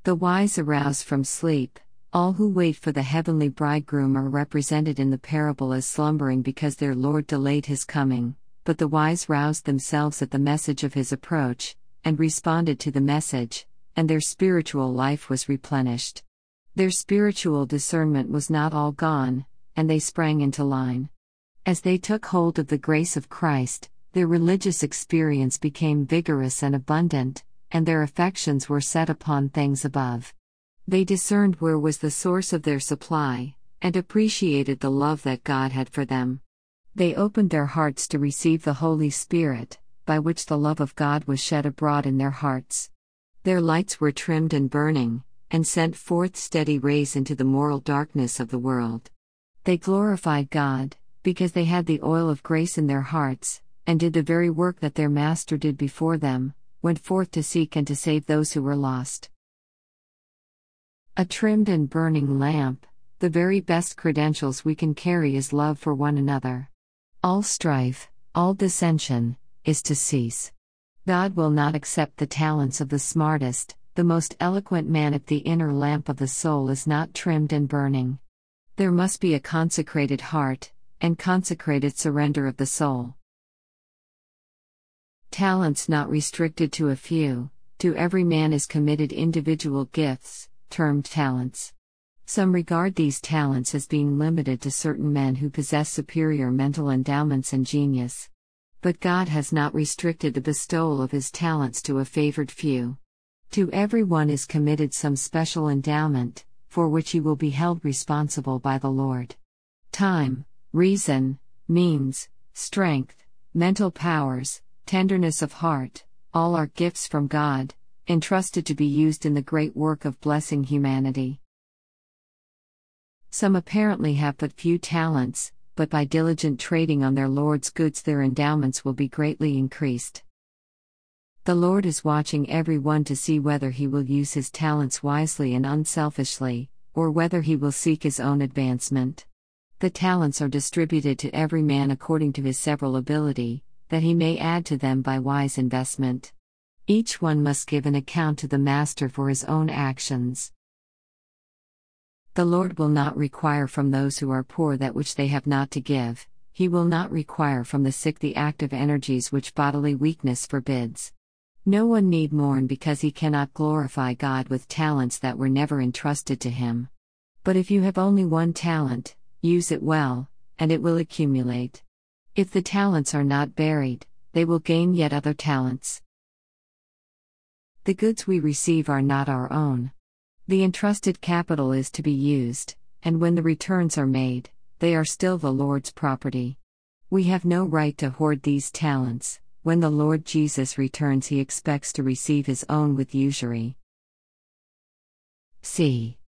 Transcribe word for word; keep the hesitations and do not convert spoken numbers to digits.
The wise arouse from sleep. All who wait for the heavenly bridegroom are represented in the parable as slumbering because their Lord delayed his coming, but the wise roused themselves at the message of his approach, and responded to the message, and their spiritual life was replenished. Their spiritual discernment was not all gone, and they sprang into line. As they took hold of the grace of Christ, their religious experience became vigorous and abundant, and their affections were set upon things above. They discerned where was the source of their supply, and appreciated the love that God had for them. They opened their hearts to receive the Holy Spirit, by which the love of God was shed abroad in their hearts. Their lights were trimmed and burning, and sent forth steady rays into the moral darkness of the world. They glorified God, because they had the oil of grace in their hearts, and did the very work that their Master did before them, went forth to seek and to save those who were lost. A trimmed and burning lamp, the very best credentials we can carry is love for one another. All strife, all dissension, is to cease. God will not accept the talents of the smartest, the most eloquent man if the inner lamp of the soul is not trimmed and burning. There must be a consecrated heart, and consecrated surrender of the soul. Talents not restricted to a few, to every man is committed individual gifts, termed talents. Some regard these talents as being limited to certain men who possess superior mental endowments and genius. But God has not restricted the bestowal of his talents to a favored few. To everyone is committed some special endowment, for which he will be held responsible by the Lord. Time, reason, means, strength, mental powers, tenderness of heart, all are gifts from God, entrusted to be used in the great work of blessing humanity. Some apparently have but few talents, but by diligent trading on their Lord's goods their endowments will be greatly increased. The Lord is watching every one to see whether he will use his talents wisely and unselfishly, or whether he will seek his own advancement. The talents are distributed to every man according to his several ability, that he may add to them by wise investment. Each one must give an account to the Master for his own actions. The Lord will not require from those who are poor that which they have not to give. He will not require from the sick the active energies which bodily weakness forbids. No one need mourn because he cannot glorify God with talents that were never entrusted to him. But if you have only one talent, use it well, and it will accumulate. If the talents are not buried, they will gain yet other talents. The goods we receive are not our own. The entrusted capital is to be used, and when the returns are made, they are still the Lord's property. We have no right to hoard these talents. When the Lord Jesus returns, he expects to receive his own with usury. C.